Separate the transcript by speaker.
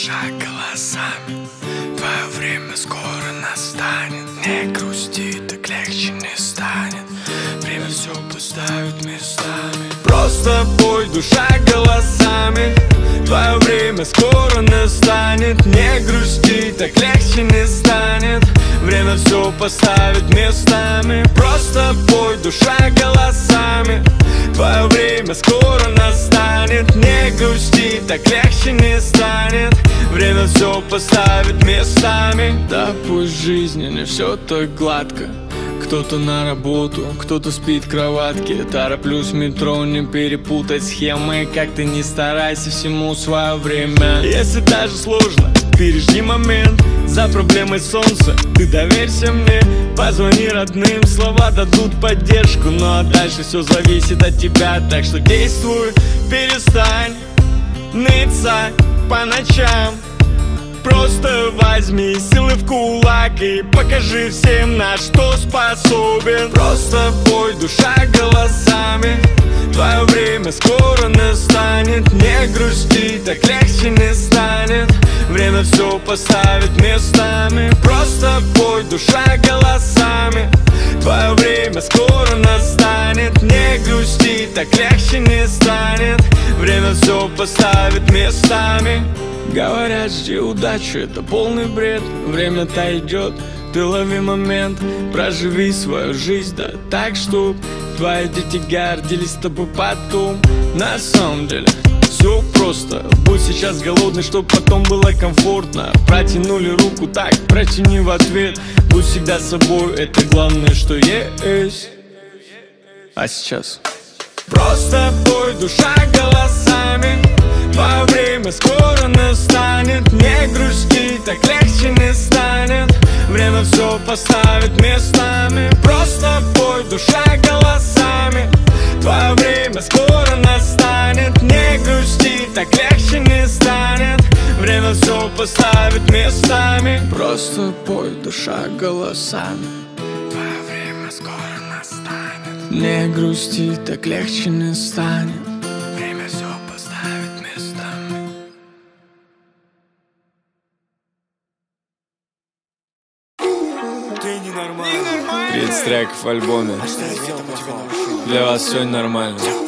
Speaker 1: душа голосами. Твое время скоро настанет. Не грусти, так легче не станет. Время все поставит местами. Просто пой, душа голосами. Твое время скоро настанет. Не грусти, так легче не станет. Время все поставит местами. Просто пой, душа голосами. Твое время скоро настанет. Не грусти, так легче не станет. Время все поставит местами. Да пусть в жизни не все так гладко. Кто-то на работу, кто-то спит в кроватке. Тороплюсь в метро, не перепутать схемы. Как ты не старайся, всему свое время. Если даже сложно, пережди момент. За проблемой солнца ты доверься мне. Позвони родным, слова дадут поддержку. Ну а дальше все зависит от тебя. Так что действуй, перестань ныться по ночам. Просто возьми силы в кулак и покажи всем, на что способен. Просто пой, душа голосами. Твое время скоро настанет. Не грусти, так легче не станет. Время все поставит местами. Просто пой, душа голосами. Твое время скоро настанет. Не грусти, так легче не станет. Время все поставит местами. Говорят, жди удачи, это полный бред. Время-то идет, ты лови момент. Проживи свою жизнь, да так, чтоб твои дети гордились тобой потом. На самом деле все просто. Будь сейчас голодный, чтоб потом было комфортно. Протянули руку, так протяни в ответ. Будь всегда собой, это главное, что есть. А сейчас просто пой, душа голосами. Твое время скоро настанет. Не грусти, так легче не станет. Время все поставит местами. Просто пой, душа голосами. Твое время скоро настанет. Не грусти, так легче не станет. Время все поставит местами. Просто пой, душа голосами. Твое время скоро настанет. Не грусти, так легче не станет. Время все поставит местами.
Speaker 2: Ты ненормальный.
Speaker 1: 30 треков в альбоме. Для вас все нормально.